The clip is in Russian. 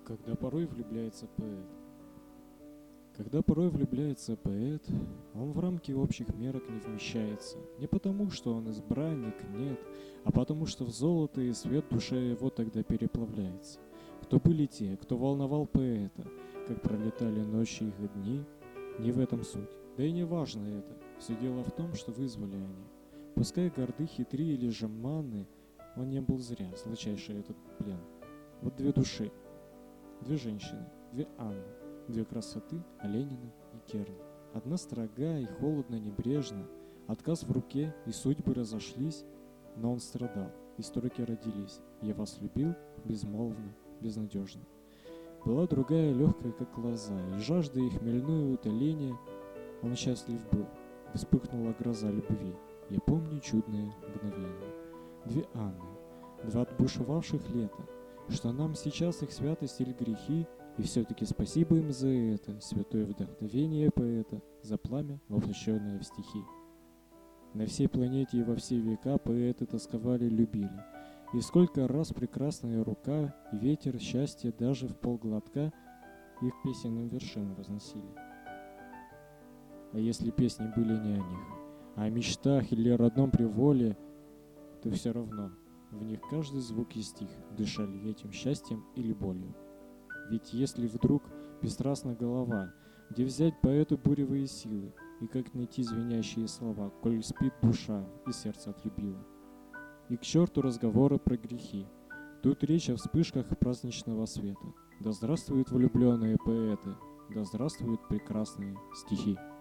Когда порой влюбляется поэт. Когда порой влюбляется поэт, он в рамки общих мерок не вмещается. Не потому, что он избранник, нет, а потому, что в золото и свет душа его тогда переплавляется. Кто были те, кто волновал поэта, как пролетали ночи их дни, не в этом суть. Да и не важно это, все дело в том, что вызвали они. Пускай горды, хитри или жеманны, он не был зря, сладчайший этот плен. Вот две души, две женщины, две Анны, две красоты Оленина и Керн. Одна строга и холодно небрежна, отказ в руке, и судьбы разошлись, но он страдал, и строки родились. Я вас любил безмолвно, безнадежно. Была другая легкая, как лоза, и жажда и хмельное утоление он счастлив был. Вспыхнула гроза любви. Я помню чудное мгновение. Две Анны, два отбушевавших лета, что нам сейчас их святость или грехи, и все-таки спасибо им за это, святое вдохновение поэта, за пламя, воплощенное в стихи. На всей планете и во все века поэты тосковали, любили. И сколько раз прекрасная рука и ветер счастья даже в полглотка их песенным вершинам возносили. А если песни были не о них, а о мечтах или о родном приволе, то все равно в них каждый звук и стих дышали этим счастьем или болью. Ведь если вдруг бесстрастна голова, где взять поэту буревые силы, и как найти звенящие слова, коль спит душа и сердце отлюбило. И к черту разговоры про грехи. Тут речь о вспышках праздничного света. Да здравствуют влюбленные поэты, да здравствуют прекрасные стихи.